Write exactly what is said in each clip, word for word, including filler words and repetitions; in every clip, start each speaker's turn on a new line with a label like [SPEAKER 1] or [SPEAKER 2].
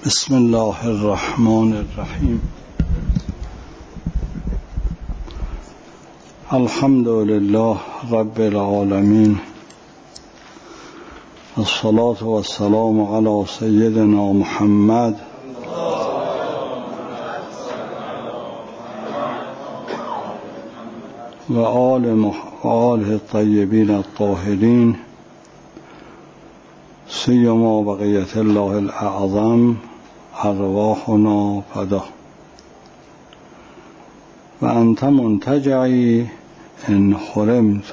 [SPEAKER 1] بسم الله الرحمن الرحیم. الحمد لله رب العالمین، الصلاة والسلام علی سیدنا محمد و آل آله الطیبین الطاهرین، سیما بقیت الله الاعظم ارواحنا فدا و انت منتجعی ان حرمت.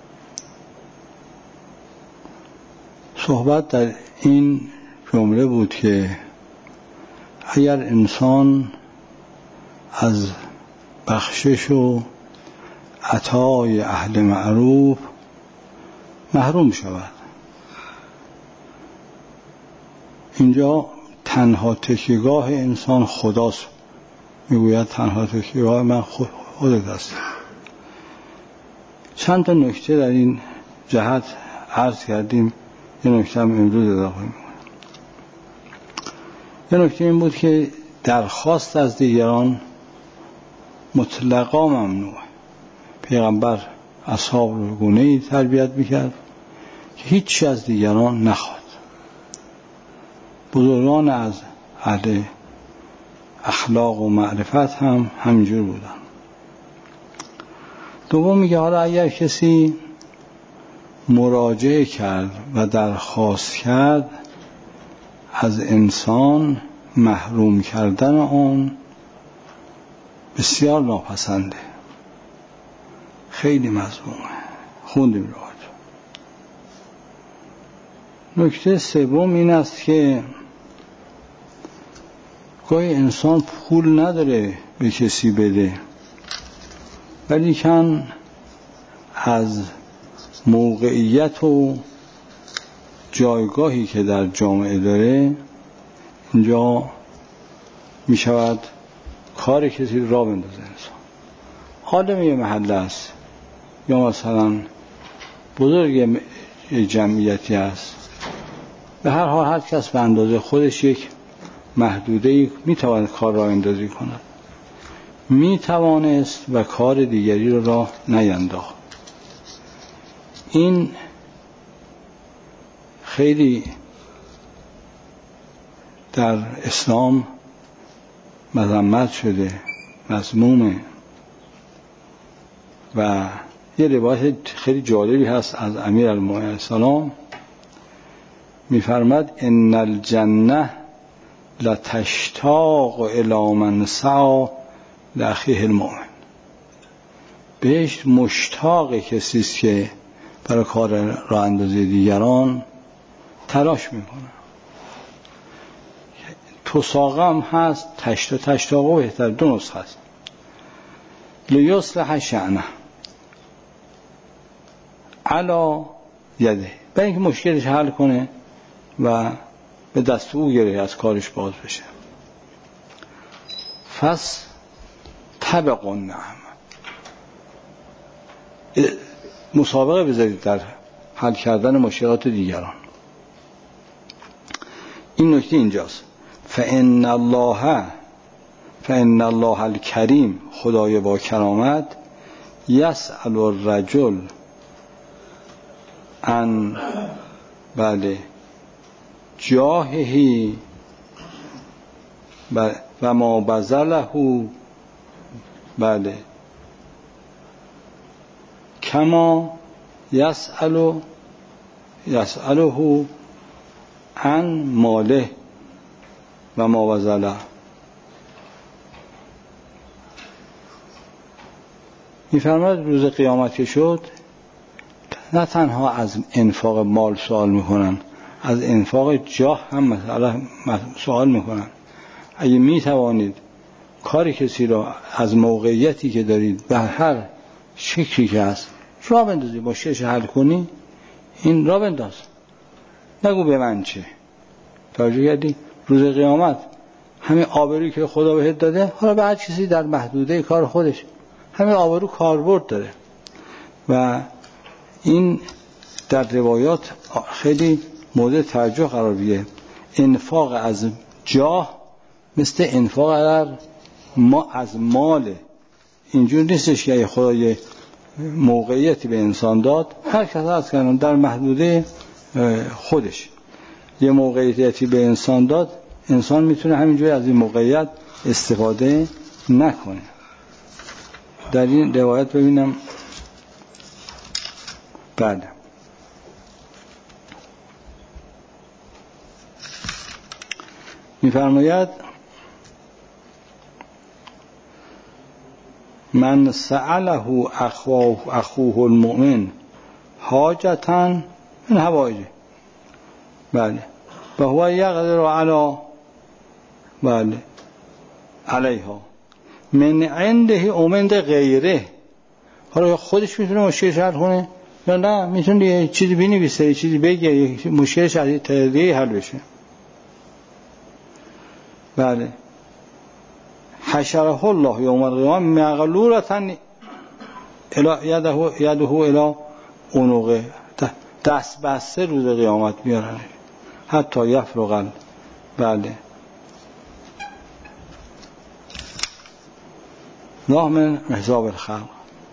[SPEAKER 1] صحبت در این جمله بود که اگر انسان از بخشش و عطای اهل معروف محروم شود، اینجا تنها تکیهگاه انسان خداست. میگوید تنها تکیهگاه من خودت است. چند تا نکته در این جهت عرض کردیم، یه نکته هم امروز اضافه میکنم. یه نکته این بود که درخواست از دیگران مطلقا ممنوعه. پیغمبر اصحاب رو گونه‌ای تربیت میکرد که هیچی از دیگران نخواد. بزرگان از اهل اخلاق و معرفت هم همینجور بودن. دوم میگه حالا اگر کسی مراجعه کرد و درخواست کرد، از انسان محروم کردن آن بسیار ناپسنده، خیلی مذمومه. خوندیم روایت. نکته سوم این است که گاهی انسان پول نداره به کسی بده، ولی کن از موقعیت و جایگاهی که در جامعه داره اینجا می شود کار کسی را بندازه. انسان عالم یه محله است یا مثلا بزرگ جمعیتی است، به هر حال هر کس به اندازه خودش یک محدوده‌ای میتواند کار را اندازی کند. میتوانست و کار دیگری را راه نینداخت. این خیلی در اسلام مذمت شده، مذمومه. و یه روایت خیلی جالبی هست از امیرالمؤمنین السلام، میفرماد ان الجنه لتشتاق الی من سعی لاخیه المؤمن. بهشت مشتاق کسی است که برای کار راه اندازی دیگران تلاش میکنه. تساقه هم هست، تشتا تشتاقه بهتر، دو نسخه است. لیصلح شأنه علی یده، برای اینکه مشکلش حل کنه و به دست او گره از کارش باز بشه. فس طبق النعم، مسابقه بذارید در حل کردن مشکلات دیگران. این نکته اینجاست. فإن الله فإن الله الکریم، خدای با کرامت، یسأل الرجل عن بله جاهه و ما بذله بله کما یسأل یسأله عن ماله و ما بذله. می‌فرماید روز قیامت که شد، نه تنها از انفاق مال سوال میکنن، از انفاق جاه هم مثلا سوال میکنن. اگه میتوانید کار کسی را از موقعیتی که دارید به هر شکلی که هست را بندازی، با شش حل کنی، این را بنداز، نگو به من چه. توجه کردی؟ روز قیامت همین آبرویی که خدا بهت داده، حالا به هر کسی در محدوده کار خودش همین آبرو کاربرد داره. و این در روایات خیلی مورد توجه قرار بگیره. انفاق از جاه مثل انفاق در ما از مال. اینجور نیستش که خدای موقعیتی به انسان داد، هر کس از کنن در محدوده خودش یه موقعیتی به انسان داد، انسان میتونه همینجوری از این موقعیت استفاده نکنه. در این روایت ببینم بله میفرماید من سأله اخوه اخوه المؤمن حاجتا من حوائجه، بله و هو یقدر علی بله علیها من عنده او من عند غیره. حالا خودش میتونه مشکلش حل کنه یا نه میتونه یه چیزی بنویسه، یه چیزی بگه، مشکلش از طریقی حل بشه. بله حشره الله یوم القیامه مغلولة الی یده یده الی عنقه، دست بسته روز قیامت میارن حتی یفرغ بله نه من حساب الخلق،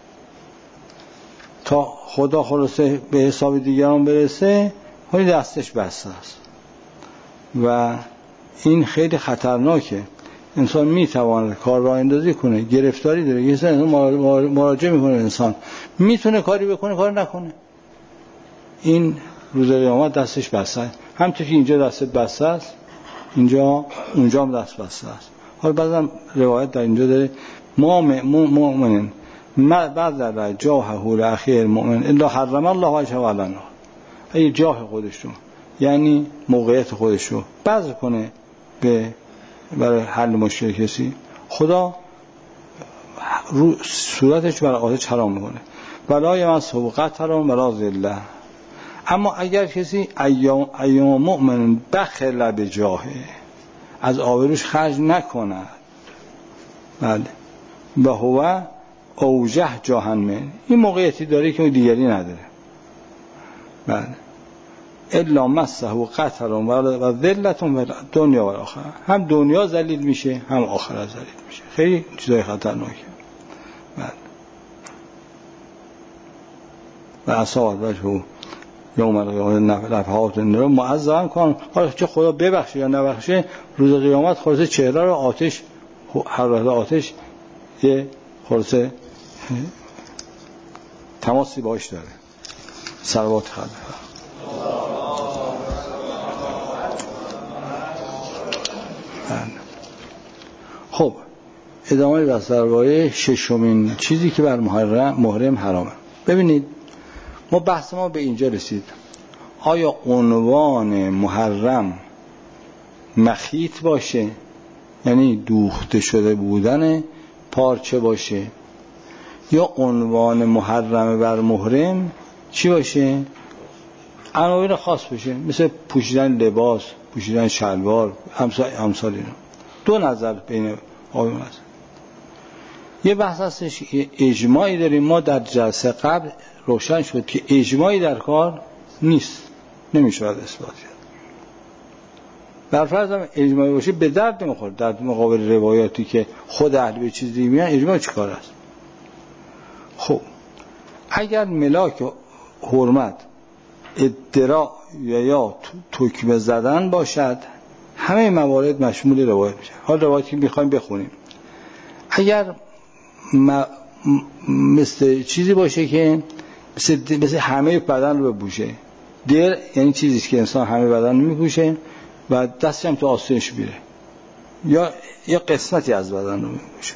[SPEAKER 1] تا خدا خلاصه به حساب دیگران برسه خیلی دستش بسته است و این خیلی خطرناکه. انسان میتواند کار راه اندازی کنه، گرفتاری داره، یه سری مراجعه میکنه، انسان میتونه کاری بکنه کار نکنه، این روز قیامت دستش بسته. همونطور که اینجا دست بسته است اینجا اونجا هم دست بسته است. حالا بعضی روایت در اینجا داره ما مؤمنین ما بعد در جاهه الاخیر مؤمن الا حرم الله وجهه علی النار. ای جاه خودش رو یعنی موقعیت خودش رو بذل کنه به برای حل مشکل کسی، خدا رو صورتش برای آتش حرام میکنه ولا یمسه قطر ولا ذله. اما اگر کسی ایام ایام مؤمن بخل به جاهه از آبروش خرج نکند، بله و هو اوجه جهنم، این موقعیتی داره که دیگری نداره، بله الا مسه قطر و ذلت و دنیا و آخرت، هم دنیا ذلیل میشه هم آخرت ذلیل میشه. خیلی چیزای خطرناکه. بله و اصابت وجهه یوم القیامه نفحات النار معذبا کن. حالا چه خدا ببخشه یا نبخشه، روز قیامت خلاصه چهره رو آتش حرارت آتش یه خلاصه تماسی باش داره. صلوات خدا. خب ادامه بحث درباره ششمین چیزی که بر محرم محرم حرامه. ببینید ما بحث ما به اینجا رسید، آیا عنوان محرم مخیط باشه یعنی دوخته شده بودن پارچه باشه، یا عنوان محرم بر محرم چی باشه؟ عناوین خاص باشه، مثل پوشیدن لباس، پوشیدن شلوار، امثال اینا. دو نظر بین آیون هست. یه بحث هستش اجماعی داریم، ما در جلسه قبل روشن شد که اجماعی در کار نیست، نمیشه باید اثبات کرد. برفرض هم اجماعی باشه به درد نمیخوره در مقابل روایاتی که خود اهل به چیزی میگن. اجماع چی کار است؟ خب اگر ملاک حرمت ادعا یا تکمه زدن باشد، همه موارد مشمول روایت میشه. حال روایتی میخوایم بخونیم. اگر م... مثل چیزی باشه که مثل, مثل همه بدن رو بپوشه، در یعنی چیزی که انسان همه بدن رو میپوشه و دستش هم تو آستینش میره، یا یا قسمتی از بدن رو میپوشه،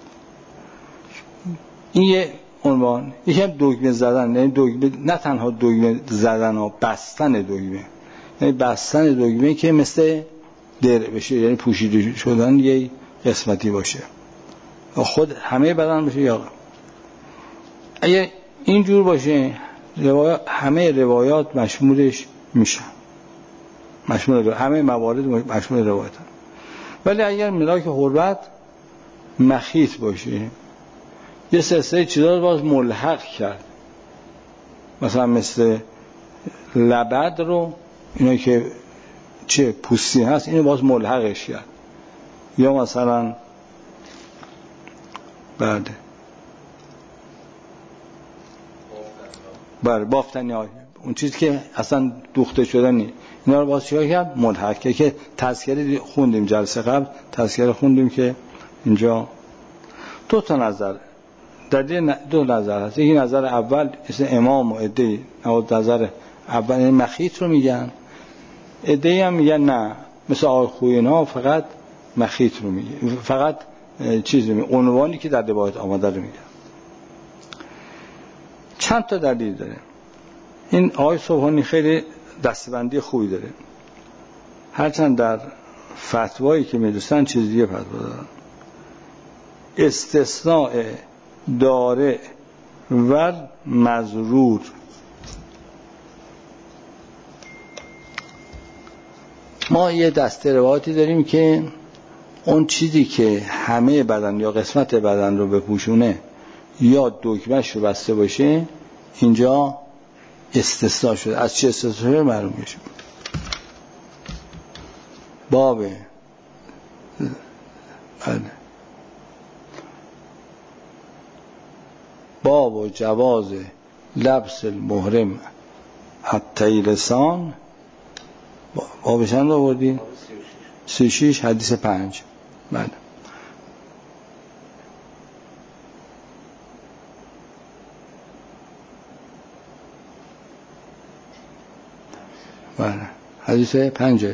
[SPEAKER 1] این یه عنوان. یکی هم دگمه زدن، یعنی دگمه نه تنها دگمه زدن ها، بستن دگمه، یعنی بستن دگمه که مثل در بشه، یعنی پوشیده شدن یه قسمتی باشه، خود همه بدن باشه. یا اگه اینجور باشه روایات، همه روایات مشمولش میشن، مشمول روایت. همه موارد مشمول روایت هم. ولی اگر ملاک حرمت مخیط باشه، یه سلسله چیزا رو باز ملحق کرد، مثلا مثل لبد رو، اینا که چه پوستی هست اینو باز ملحقش کرد. یا مثلا بعد بله بافتنی های اون چیزی که اصلا دوخته شده نیست، اینا رو باز چیکار کرد؟ ملحق که که تذکره خوندیم جلسه قبل، تذکره خوندیم که اینجا دو تا نظر دلیل دو نظر هست. یکی نظر اول مثل امام و عده‌ای نظر اول این مخیط رو میگن، عده‌ای هم میگن نه مثل آقای خوینا فقط مخیط رو میگه، فقط چیز رو میگه، عنوانی که در روایت آمده رو میگه. چند تا دلیل داره. این آقای سبحانی خیلی دستبندی خوبی داره، هرچند در فتوایی که میدوستن چیز دیگه فتوا دارن. استثناء داره و مضرور. ما یه دسته روایاتی داریم که اون چیزی که همه بدن یا قسمت بدن رو بپوشونه یا دکمه‌ش رو بسته باشه اینجا استثناء شده. از چه استثناء معلوم میشه؟ باب باب و جواز لبس المحرم حتی لسان. بابش هم رو بردی؟ سی و شیش حدیث پنج. بله بله حدیث پنجه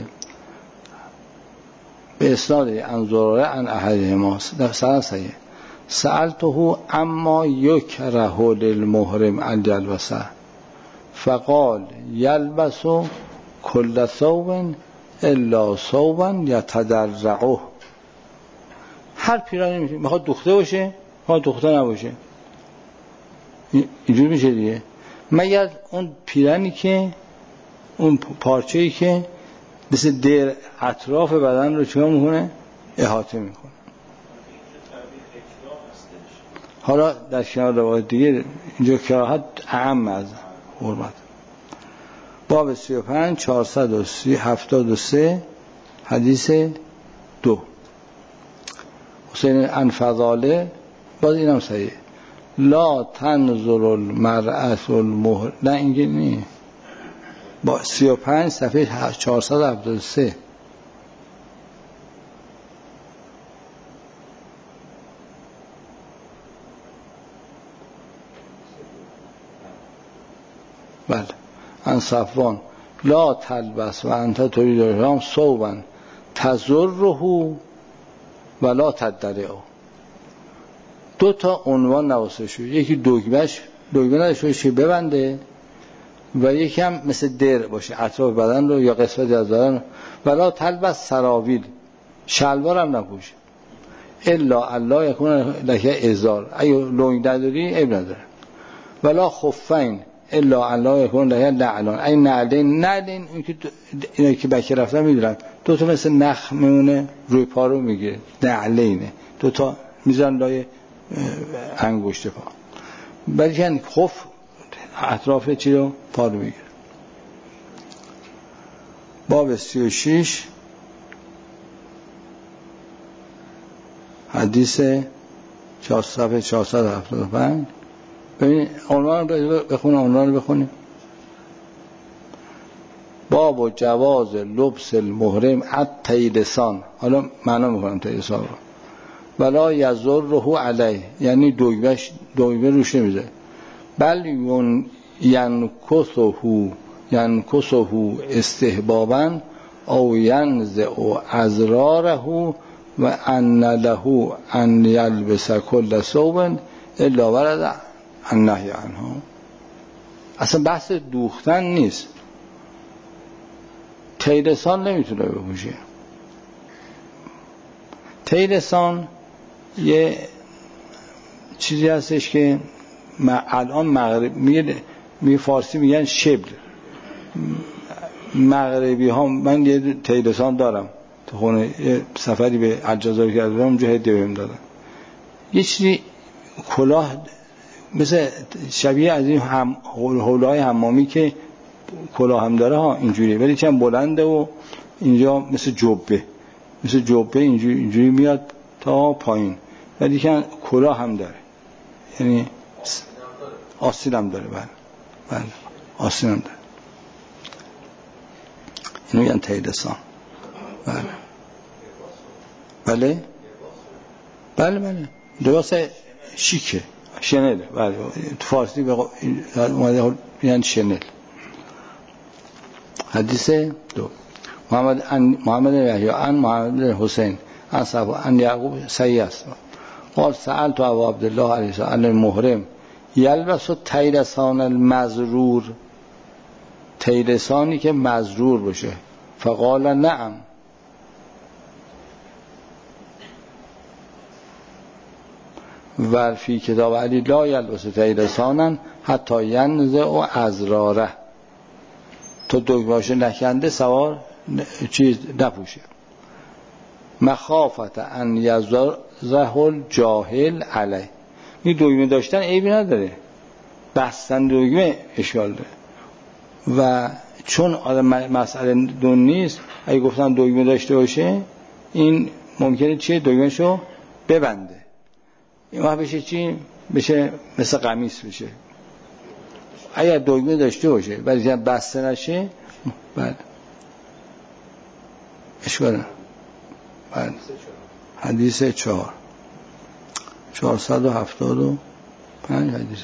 [SPEAKER 1] به اسناد انظاره عن احدهما در سند صحیح سألته اما یکره للمحرم ان یلبسه فقال یلبس کل ثوب الا ثوبا یتدرعه. هر پیرانی میشه میخواد دوخته باشه میخواد دوخته نباشه، اینجور میشه دیگه، مگر اون پیرانی که اون پارچه‌ای که مثل دیر اطراف بدن رو چیکار میکنه؟ احاطه میکنه. حالا در کنار روایت دیگه اینجا کراهت اعم از حرمت. باب سی و پنج چهارصد و هفتاد و سه حدیث دو حسین انفضاله باز اینم صحیح لا تنظر المرأة المهر. نه اینگه نی با سی و پنج صفحه چهارصد و هفتاد و سه بله ان صفوان لا تلبس و انت تريد الحرام ثوبا تضره ولا تدرعه. دو تا عنوان نواسته شد، یکی دگمهش دگمه نداشته باشه ببنده و یکی هم مثل در باشه اطراف بدن رو یا قسمتی از بدن. ولا تلبس سراویل شلوار هم نپوشه الا الله یکون لکه ازار، اگه لنگ نداری عیب نداره. ولا خفین الا الله یکون لکه نعلان، اگه نعلین نعلین این که اینا که بکی رفتن میدونن دو تا مثل نخ میمونه روی پا رو میگیره، نعلینه دو تا میزن لای انگشت پا، بلکه خف اطراف چی رو پا رو میگیره. باب سی و شیش حدیث صفحه چهارصد و هفتاد و پنج. ببین عنوان رو بخونه، عنوان رو بخونیم. باب و جواز لبس المحرم حتی لسان. حالا معنا میکنم تا لسان رو. ولا یضره علیه یعنی دویبش دویبه روش نمیذاره، بل ینکسه ینکسه استحبابا او ینزع ازراره و ان له ان یلبس کل ثوب الا ورد النهی عنه. اصلا بحث دوختن نیست، تیلسان نمیتونه بپوشه. تیلسان یه چیزی هستش که الان مغرب میگه می فارسی میگن شبل، مغربی ها، من یه تیلسان دارم تو خونه، یه سفری به الجزایر کردم اونجا هدیه بهم دادن، یه چیزی کلاه مثل شبیه از این هم حولای حمامی که کلاه هم داره ها اینجوری، ولی چند بلنده و اینجا مثل جبه مثل جبه اینجوری اینجوری میاد تا پایین، ولی که کلاه هم داره، یعنی آستین هم داره. بله بله آستین هم داره. اینو میگن تیلسان. بله بله بله بله لباس شیکه، شنل. بله تو فارسی به اومده میگن شنل. حدیث دو محمد ان محمد یحیی عن محمد حسین عن صفا عن یعقوب صحیح است. قال سألت ابو عبدالله علیه السلام المحرم یلبس تیلسان المزرور، تیلسانی که مزرور باشه. فقال نعم. و فی کتاب علی لا یلبس تیلسانا حتی ینزع ازراره، تو دگمه‌اشو نکنده سوار چیز نپوشه. مخافت ان یزره الجاهل علیه، این دگمه داشتن عیبی نداره، بستن دگمه اشکال داره. و چون آدم مسئله دون نیست، اگه گفتن دگمه داشته باشه این ممکنه چیه دگمه‌شو ببنده، این وقت بشه چی؟ بشه مثل قمیص بشه. اگر دگمه داشته باشه ولی بسته نشه بله اشکال نداره. بله حدیث چهار چهارصد و هفتاد و پنج حدیث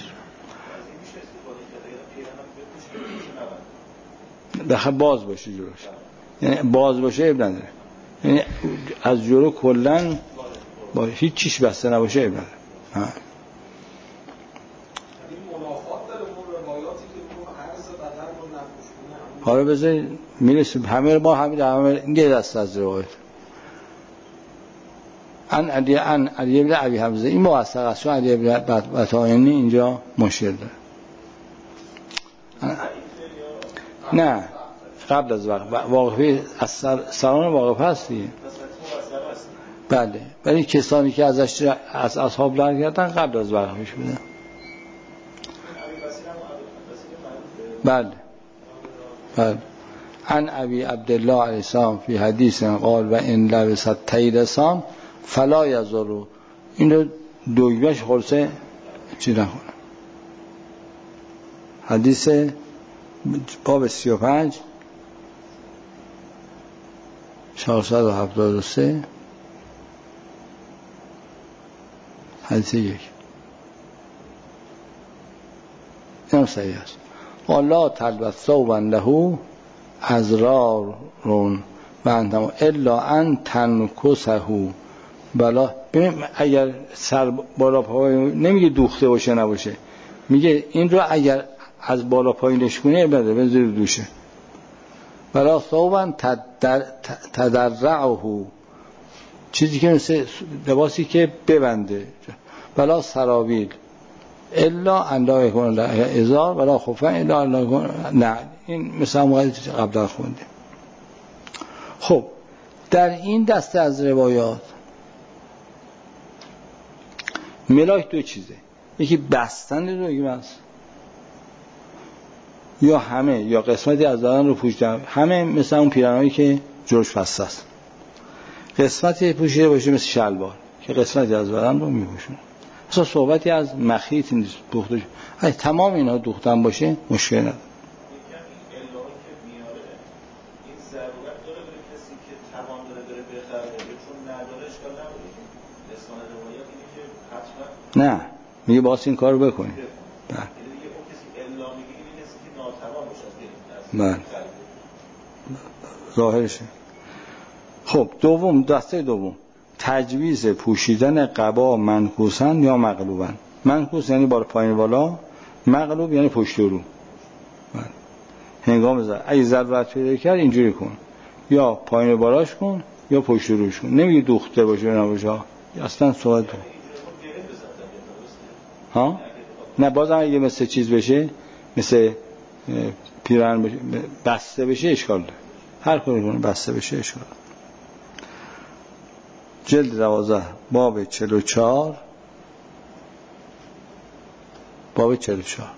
[SPEAKER 1] بخواه باز باشه جلوش، یعنی باز باشه اب نداره، یعنی از جلو کلن با هیچ چیش بسته نباشه اب نداره. حالا بذار میرسیم همه ما همه همه یه دست از روایت ان علی ان علی ابن ابی حمزه این موثق است، چون علی ابن بطائنی اینجا مشکل داره. نه قبل از وقت واقفی از سران واقف هستی. بله ولی کسانی که ازش از اصحاب لر کردن قبل از وقفش بودن. بله بله عن ابی عبدالله علیه السلام فی حدیث قال و ان لبست تیلسان فلا یزرو، این رو دگمه‌اش خلصه چی نکنه. حدیث باب سی و پنج چهارصد و هفتاد و سه حدیث یک این صحیح است. قال لا تلبس ثوبا له ازرارون و انتم الا ان تنکسه، بلا ببین اگر سر بالا پای نمیگه دوخته باشه نباشه، میگه این رو اگر از بالا پایینش کنی بده بذاری دوشه. بلا ثوبا تدرعه، چیزی که مثل لباسی که ببنده. بلا سراویل الا ان لا یکون ازار ولا خفن الا ان لا یکون، نه این مثل همون قبلا خوندیم. خب در این دسته از روایات ملاک دو چیزه، یکی بستن دگمه است یا همه یا قسمتی از بدن رو پوشیدن، همه مثل اون پیرهنایی که جلوش بسته است، قسمتی پوشیده باشه مثل شلوار که قسمتی از بدن رو میپوشونه. اصلا صحبتی از مخیط نیست دوخته، اگه تمام اینا دوختن باشه مشکل نداره. نه میگه باز این کار رو بکنی. بله ظاهرشه. خب دوم دسته دوم تجویز پوشیدن قبا منکوسن یا مقلوبن. منکوس یعنی بالا پایین بالا، مقلوب یعنی پشت و رو. بله. هنگام زد اگه ضرورت پیدا کرد اینجوری کن، یا پایین بالاش کن یا پشت و روش کن، نمیگه دوخته باشه نباشه، اصلا صحبت دو. ها نه بازم اگه مثل چیز بشه مثل پیرهن بشه بسته بشه اشکال داره، هر کاری کنه بسته بشه اشکال داره. جلد دوازده باب چهل و چهار باب چهل و چهار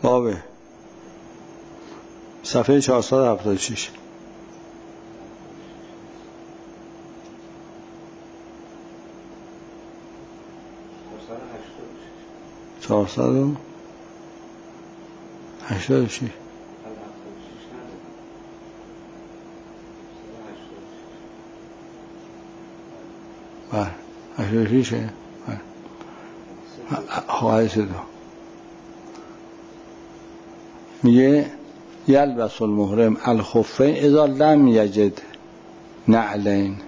[SPEAKER 1] بابه صفحه چهارصد و هفتاد و شش. چهارصد و هشتاد و شش. بله هشتاد و ششه. حوادث دو میگه یلبس المحرم الخفین اذا لم یجد نعلین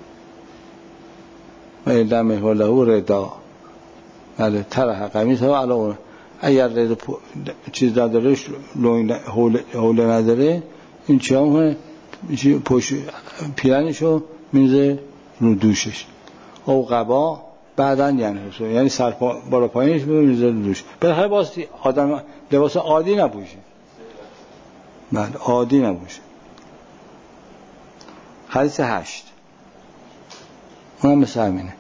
[SPEAKER 1] و لم یکن له ردا. بله طرح قمیص و علاوه اگر ردا چیز نداره حوله نداره این چی هم پشت پیرنشو میزه رو دوشش او قبا بعدن یعنی یعنی سر پا بالا پایینش میزه رو دوش. بالاخره باز آدم لباس عادی نپوشه. بله عادی نباشه. حدیث هشت اونم مثل همینه.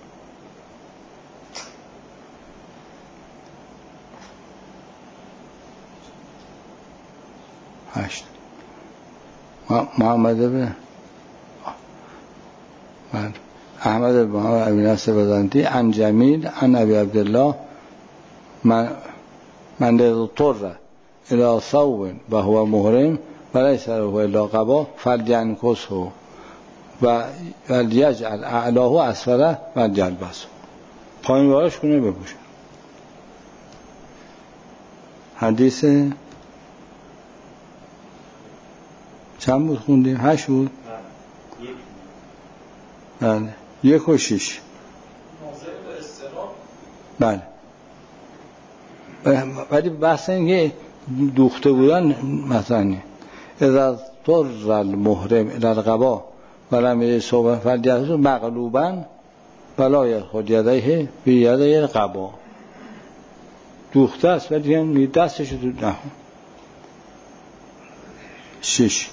[SPEAKER 1] هشت محمد بن بله احمد بن محمد ابی نصر بزنتی عن جمیل عن ابی عبدالله من من اضطر الى ثوب و هو محرم و لیس له الا قبا فلینکسه و لیجعل اعلاه اسفله و لیلبسه. پایین بالاش کنه بپوشه. حدیث چند بود خوندیم؟ هشت بود؟ بله یک و شیش. بله ولی بحث اینکه دوخته بودن مثلا اذا اضطر المحرم الى القبا ولم یصب فلیجعل مغلوبا ولا یأخذ یدیه بیدی القبا. دوخته است ولی دستش رو نه. شش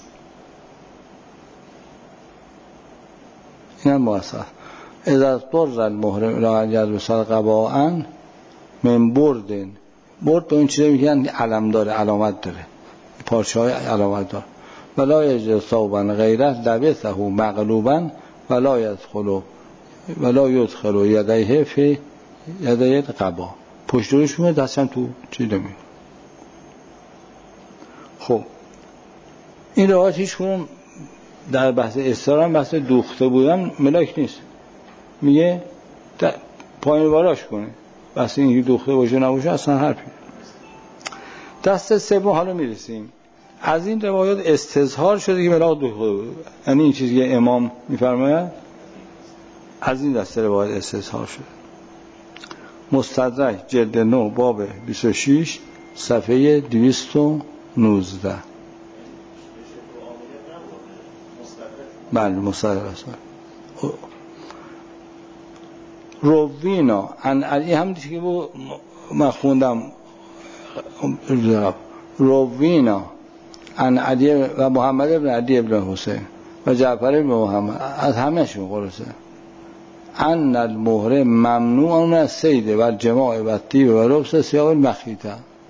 [SPEAKER 1] اینم موثق. اذا اضطر المحرم الى ان یلبس قباء من برد. برد به اون چیزی میگن علم داره، علامت داره، پارچه های علامت داره. ولا یجد ثوبا غیره لبسه مغلوبا ولا یدخل ولا یدخل یدیه فی یدی القبا. پشت روش میاد دستم تو چیز نمیاد. خب این روایت هیچ کنون در بحث استرام بحث دوخته بودن ملاک نیست. میگه پایین بالاش کنه. بحث اینکه دوخته باشه نباشه اصلا حرفی. دست سوم حالا میرسیم. از این روایات استظهار شده که ملاک دوخته بود. یعنی این چیزی که امام میفرماید از این دسته روایات استظهار شده. مستدرک جلد نو باب بیست و شش صفحه دویست و نوزده. بله مستدرک روینا ان علی هم دیگه که با من خوندم روینا ان علی و محمد ابن علی ابن حسین و جعفر ابن محمد از همهشون خلاصه ان المحرم ممنوع من الصید و الجماع و الطیب و لبس ثياب المخیطه.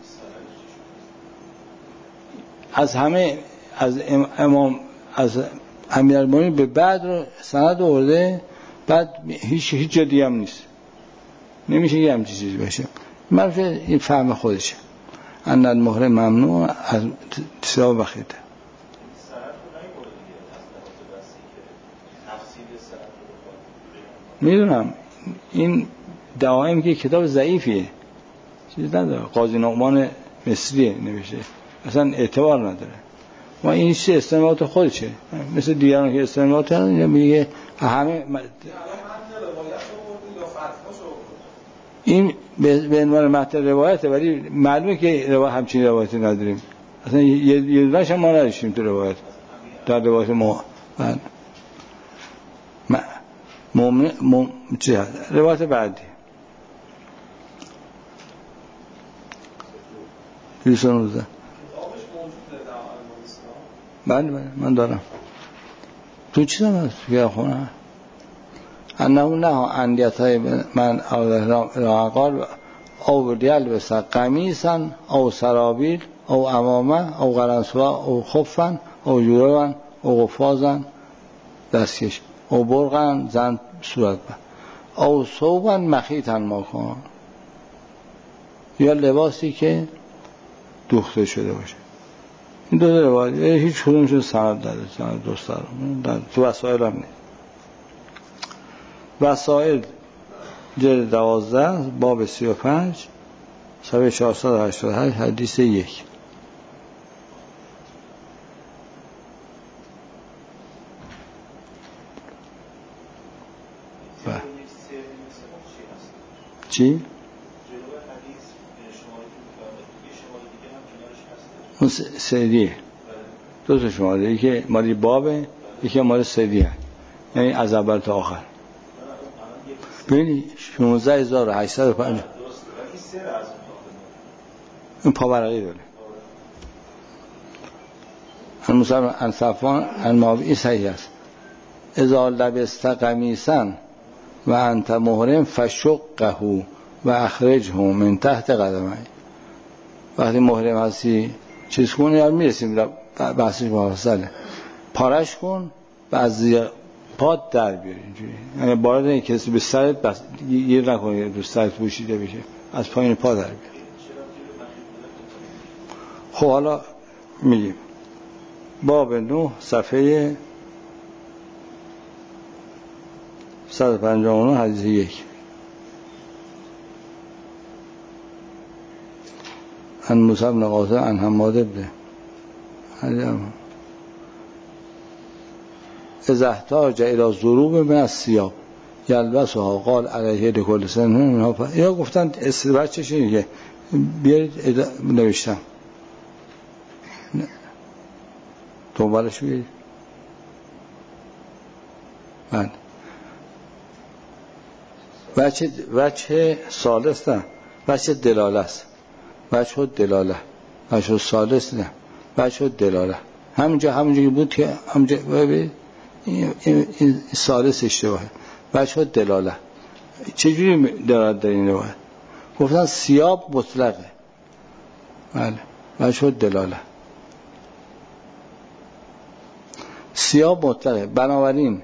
[SPEAKER 1] از همه از امام از امیرالمومنین به بعد رو سند آورده. بعد هیچ هیچ جدی هم نیست. نمیشه یه همچین چیزی باشه. من این فهم خودشه. ان المحرم ممنوع از ثياب المخیطه. میدونم این دعایم که کتاب ضعیفیه چیز نداره. قاضی نعمان مصری نوشته اصلا اعتبار نداره. و این چه استنباط خودشه مثل دیگران که استنباط کردن میگه همه این به عنوان متن روایته ولی معلومه که روایت همچین روایتی نداریم. اصلا یه دونه‌اش هم ما نداشتیم تو روایت. در روایت ما مومن موم چه هست روایت بعدی دویست و نوزده. بله بله من دارم تو چی دارم که خونه انه نه اندیتای من قال او لیلبس قمیصا او سرابیل او امامه او قلنسوه او خفا او جوربا او قفازا دستکش او برقا زن صورت بر او صوبا مخیطا ما کن، یا لباسی که دوخته شده باشه. این دو روایت هیچ کدومشون سند داره، سند درست داره، تو وسائل هم نیست. وسائل جلد دوازده باب سی و پنج صفحه چهارصد و هشتاد و هشت حدیث یک. چی؟ اون سیدیه، دو تا شماره، یکی مالی بابه یکی مالی سیدیه، یعنی از اول تا آخر. ببینی شانزده هزار و هشتصد و پنج این پاورقی داره. ان مصعب ان صفوان ان معاویه صحیح است. اذا لبست قمیصا و انت محرم فشقه و اخرجه من تحت قدمه. وقتی محرم هستی چیز کن، یا میرسیم بحثش مفصله، پارش کن و از زیر پات در بیاری اینجوری، یعنی بارد این کسی به سرت بس گیر نکنی رو سرت پوشیده بشه، از پایین پا در بیاری. خب حالا میگیم باب نه صفحه صد و پنجاه و نه حدیث یک. ان موسی بن قاسم ان حماد ابن اذا احتاج الى ضروب من الثياب یلبسها قال علیه لکل سن. یا گفتن بچه‌ش اینه که بیارید نوشتم دنبالش بیارید. من بچه بچه سالس نه، بچه دلاله است، بچه دلاله، بچه سالس نه، بچه دلاله. همینجا همونجا که بود که همونجا ببین این, این, این سالس اشتباهه. بچه دلاله چجوری دارد در این روایت؟ گفتن سیاب مطلقه. بله بچه دلاله سیاب مطلقه، بنابراین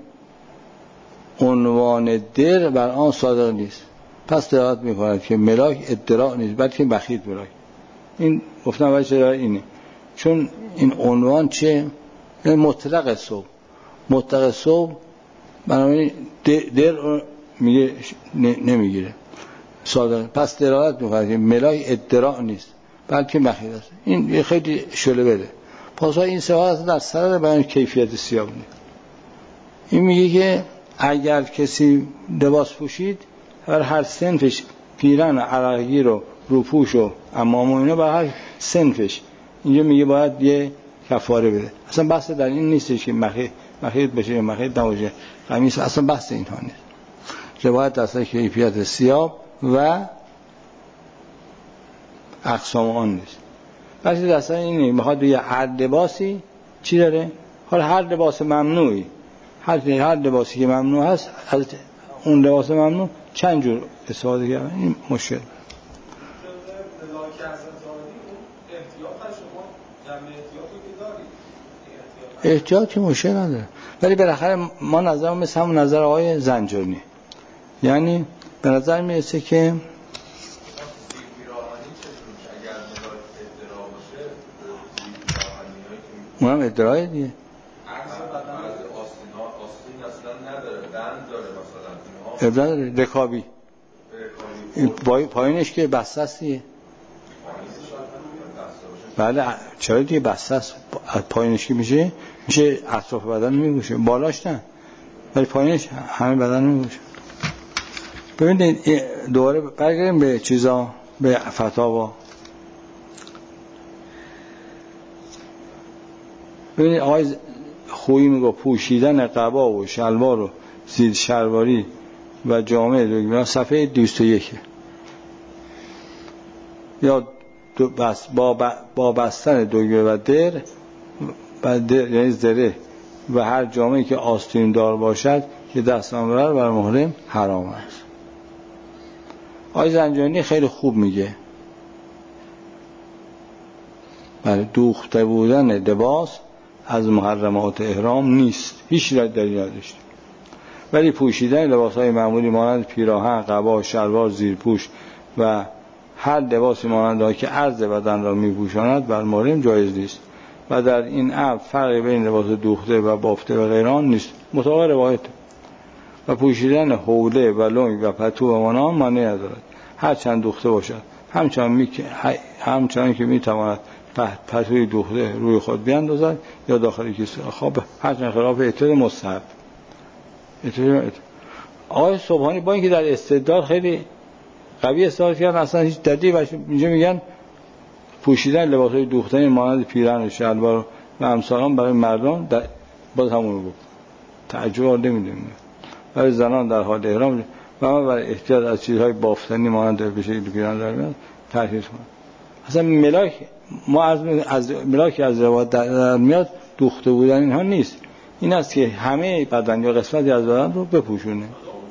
[SPEAKER 1] عنوان در بر آن صادق نیست. پس دلالت می‌کند که ملاک ادراع نیست بلکه مخیط ملاک. این گفتم وجه داره اینه، چون این عنوان چه؟ مطلق صوب، مطلق صوب بنابراین در میگه نمیگیره صادق. پس دلالت می‌کند که ملاک ادراع نیست بلکه مخیط است. این خیلی شله بده. پس این سوال در سر بیان کیفیت سیاب نیست. این میگه که اگر کسی لباس پوشید بر هر صنفش، پیرن عرقی رو روپوش و عمام و اینا بر هر صنفش اینجا میگه باید یه کفاره بده. اصلا بحث در این نیستش که مخیط مخیط بشه یا مخیط نباشه قمیص، اصلا بحث اینها نیست. روایت اصلا کیفیت ثياب و اقسام آن نیست. بحث اصلا اینه، میخواد بگه هر لباسی چی داره؟ حالا هر لباس ممنوعی، هر هر لباسی که ممنوع هست از اون لباس ممنوع چند جور استفاده کردن. این مشکل احتیاطی مشکل نداره، ولی بالاخره ما نظرم مثل همون نظر آقای زنجانی، یعنی به نظر میرسه که اونم ادعای دیگه ابدان داره، رکابی پایینش که بسته است دیگه. بله چرا دیگه بسته است، پایینش که میشه میشه اطراف بدن میگوشه، بالاش نه ولی پایینش همه بدن میگوشه. ببینید دوباره برگردیم به چیزا، به فتاوا. ببینید آقای خویی میگه پوشیدن قبا و شلوار و زیر شلواری و جامعه دوگمه صفحه دویست و یک یا بس با, با بستن دوگمه و در و در یعنی زره و هر جامعه که آستین دار باشد که دستان بر بر محرم حرام است. آقای زنجانی خیلی خوب میگه بله دوخته بودن لباس از محرمات احرام نیست، هیچ دلیلی نداشت، ولی پوشیدن لباس‌های معمولی مانند پیراهن، قبا، شلوار، زیرپوش و هر لباسی مانند که عرض بدن را می‌پوشاند بر محرم جایز نیست و در این امر فرقی بین لباس دوخته و بافته و غیر آن نیست مطابق روایت. و پوشیدن حوله و لنگ و پتو و آن مانع ندارد هر چند دوخته باشد، همچنان می... همچنان که میتواند پتوی دوخته روی خود بیاندازد یا داخل کیسه خواب، هرچند خلاف اعتیاد مستحب. اعتیاد آقای صبحانی با اینکه در استدلال خیلی قوی استدلال کردن، اصلا هیچ دلیلی باشه. اینجا میگن پوشیدن لباس‌های دوخته مانند پیراهن و شلوار و امثال آن برای مردان در باز همون رو بود تعجب نمی‌دیم، برای زنان در حال احرام و ما برای احتیاط از چیزهای بافتنی مانند به شکل پیراهن در میاد ترخیص کنیم. اصلا ملاک ما از از ملاکی از روایت در میاد دوخته بودن اینها نیست، این است که همه بدن یا قسمتی از بدن رو بپوشونه.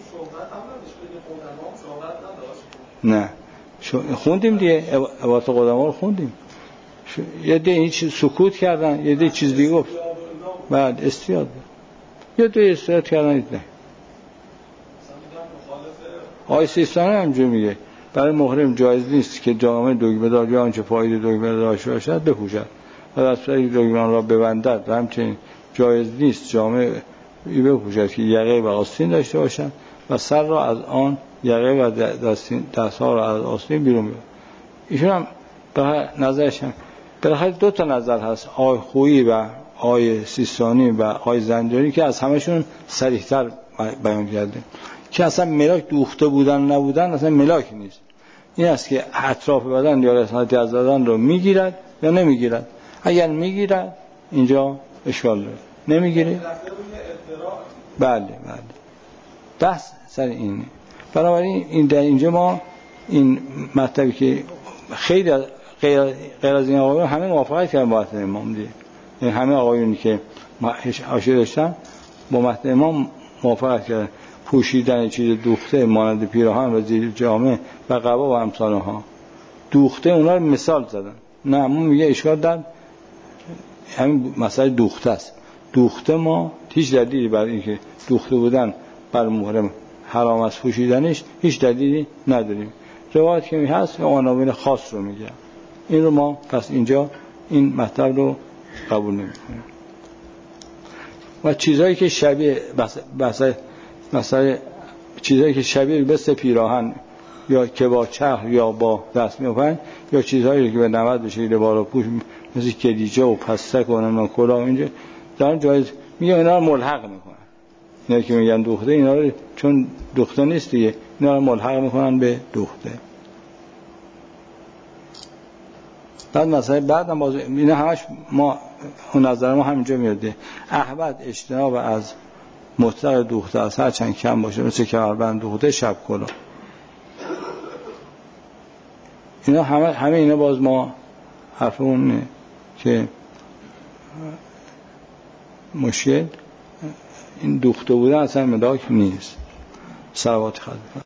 [SPEAKER 1] نه خوندیم دیگه، عبارت قدما رو خوندیم، یه ده هیچ سکوت کردن، یه ده چیز دیگه گفت بعد استیاد، یه ده استیاد کردن. نه آقای سیستانی همجور میگه برای محرم جایز نیست که جامعه دگمه دار یا آنچه فایده دگمه داشته باشد بپوشد و در صورتی که دگمه را ببندد و همچنین جایز نیست جامعه بپوشد که یقه و آستین داشته باشد و سر را از آن یقه و دستها را از آستین بیرون بیارد. ایشون هم به نظرش هم بالاخره دو تا نظر هست، آقای خویی و آقای سیستانی و آقای زنجانی که از همشون صریح‌تر بیان کرده که اصلا ملاک دوخته بودن نبودن اصلا ملاک نیست، این است که اطراف بدن یا قسمتی از بدن رو میگیرد یا نمیگیرد. اگر میگیرد اینجا اشکال داره، نمیگیره بله بله بس سر اینه. بنابراین این در اینجا ما این مطلبی که خیلی غیر, غیر از این آقایون همه موافقت کردن با متن امام دیگه، یعنی همه آقایونی که حاشیه داشتن با متن امام موافقت کردن پوشیدن چیز دوخته مانند پیراهن و زیر جامه و قبا و امثال ها دوخته اونا رو مثال زدن. نه اما میگه اشکال در همین مسئله دوخته است. دوخته ما هیچ دلیلی برای اینکه دوخته بودن بر محرم حرام است پوشیدنش هیچ دلیلی نداریم. روایت که می هست عناوین خاص رو میگه، این رو ما پس اینجا این مطلب رو قبول نمی‌کنیم. و چیزهایی که شبیه مثلا مثلا چیزهایی که شبیه مثل پیراهن یا که با چرخ یا با دست می‌آورن یا چیزهایی که به نمد بشه لباس پوش مثل کلیجه و پستک و نمیدونم کلاه اینجا در جایز میگه اینا رو ملحق میکنن، اینا که میگن دوخته اینا رو چون دوخته نیست دیگه اینا رو ملحق میکنن به دوخته. بعد مثلا بعدم باز اینا همش ما اون نظر ما همینجا میاده احبت اجتناب از مطلق دوخته است هرچند کم باشه، مثل کمربند دوخته شب کلاه، اینا همه همه اینا باز ما حرفمون که مشکل این دوخته بودن اصلا ملاک نیست. صلوات خدا.